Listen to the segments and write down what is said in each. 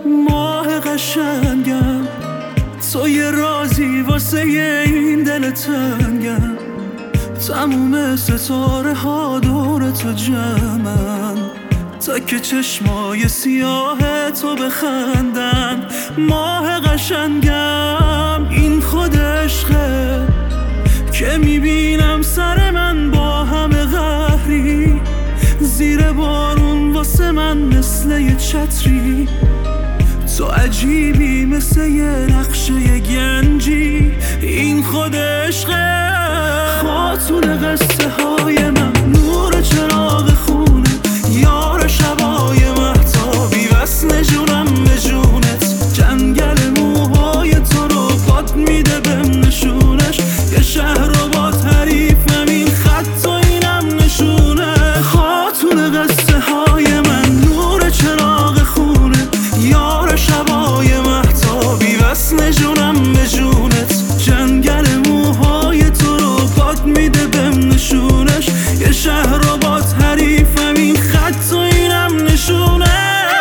ماه قشنگم، تو یه رازی واسه این دل تنگم. تموم ستاره ها دور تو جمعن، تا که چشمای سیاه تو بخندن. ماه قشنگم، این خود عشقه که میبینم سر من با همه قهری. زیر بارون واسه من مثل یه چتری، تو عجیبی مثل یه نقشه گنجی. این خود عشقه، خاتون قصه های من، نور چراغ خونه، یار شبای مهتابی، وصل جونم به جونت. جنگل موهای تو رو باد میده بهم نشونش، یه شهر رو با تعریفم، این خط و اینم نشونه. خاتون قصه های من، نور چراغ خونه، یار شبای مهتابی، وصل جونم به جونت. جنگل موهای تو رو باد میده بهم نشونش، یه شهر رو با تعریفم، این خط و اینم نشونش.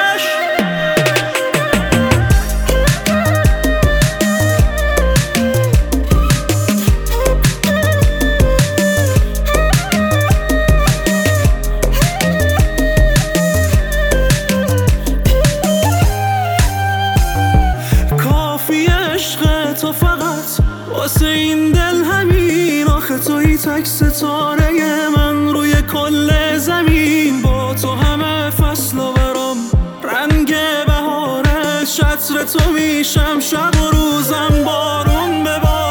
کافی عشق تو فقط واسه این دل همین، آخه توی تک ستاره من روی کل زمین. با تو همه فصل و برام رنگ بهاره، شطر تو میشم شب و روزم بارون به بارون.